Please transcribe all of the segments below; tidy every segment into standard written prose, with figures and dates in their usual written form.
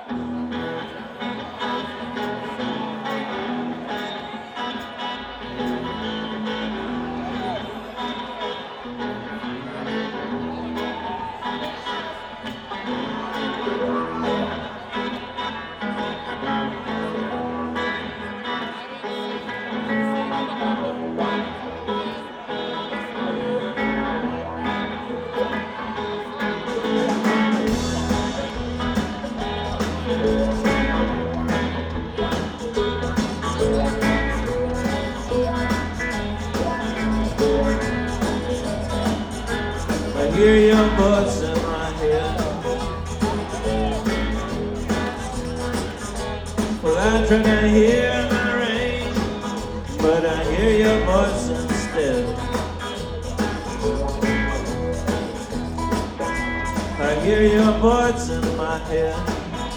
I hear your voice in my head. Well, I try to hear the rain, but I hear your voice instead. I hear your voice in my head.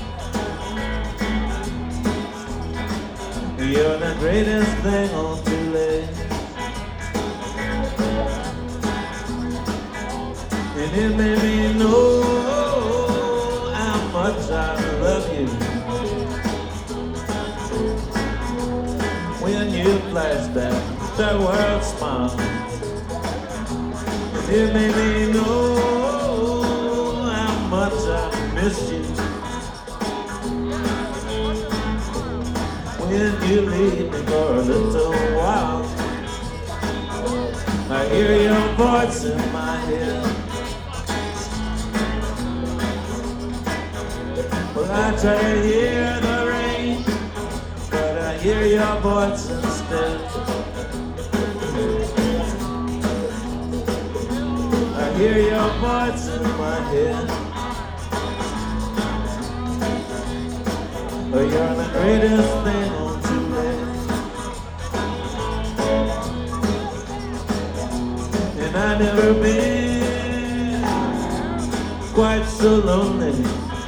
You're the greatest thing on today. And it made me know how much I love you. When you flash back, the world smiles. And it made me know how much I miss you. When you leave me for a little while, I hear your voice in my head. Well, I try to hear the rain, but I hear your voice instead. I hear your voice in my head. Oh, you're the greatest thing on today. And I've never been quite so lonely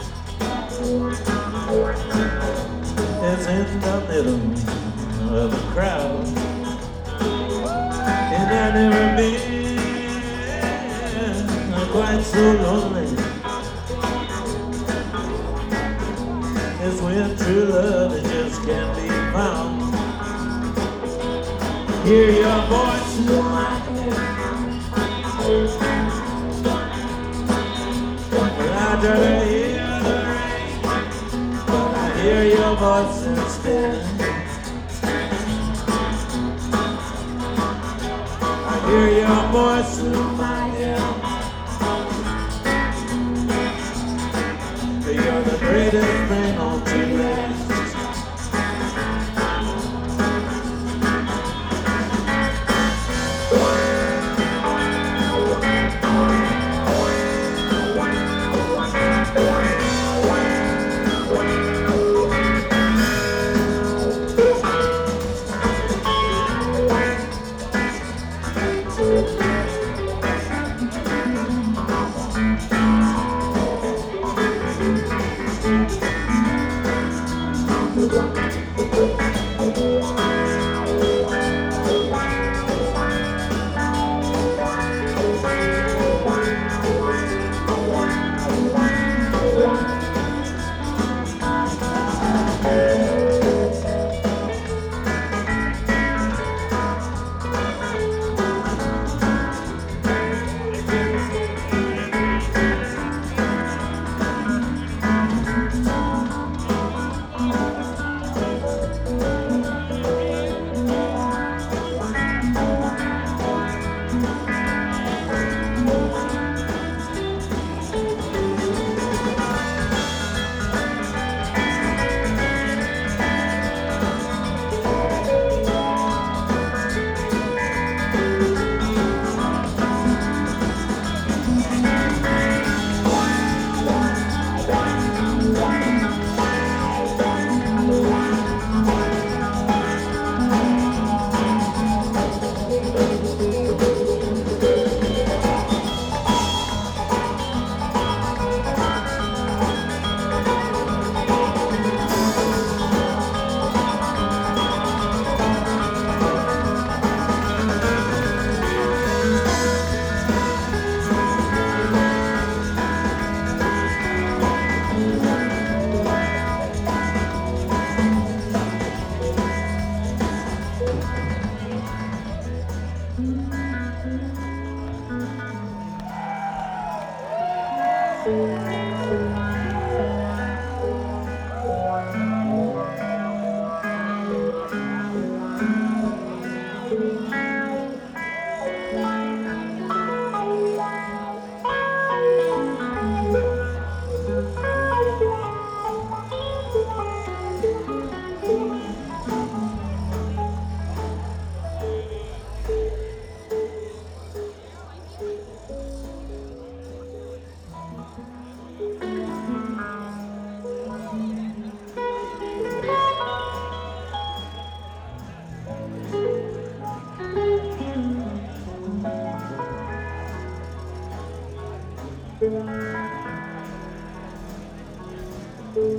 as in the middle of a crowd. And I've never been quite so lonely as when true love it just can't be found. Hear your voice in my head. Well, I try to hear the rain, but I hear your voice instead. I hear your voice in my head. You're the greatest thing on today.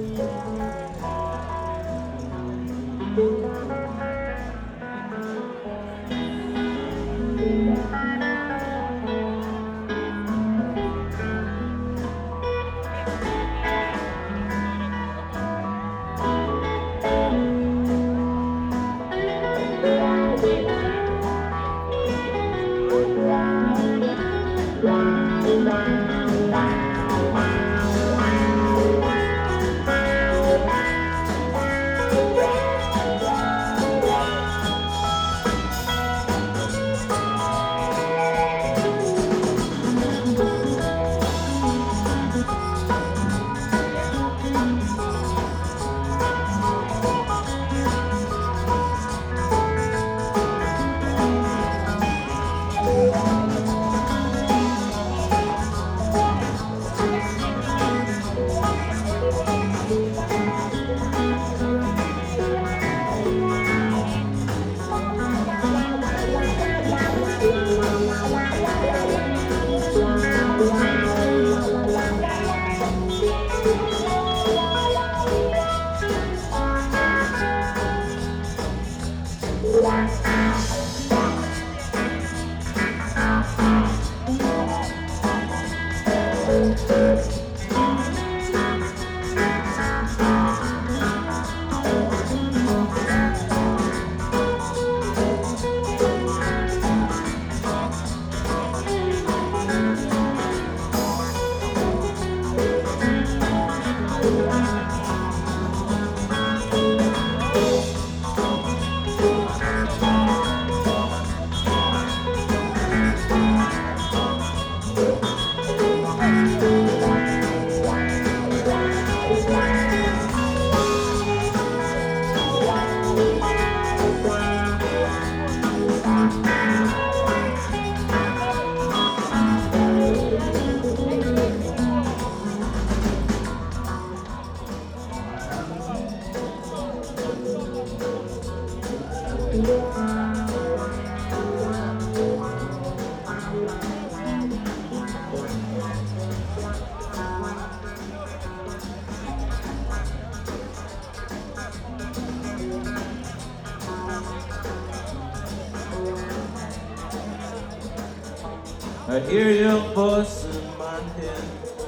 I hear your voice in my head.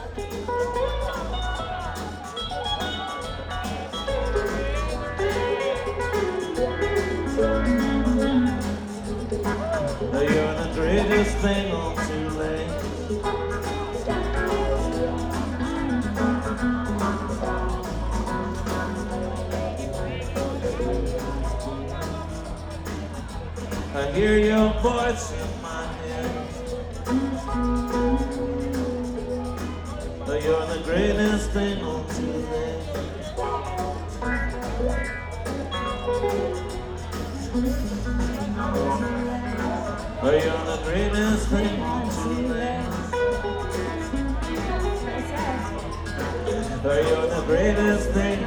You're the greatest thing on two legs. I hear your voice in my head. You're the greatest thing on two legs. You're the greatest thing on two legs. You're the greatest thing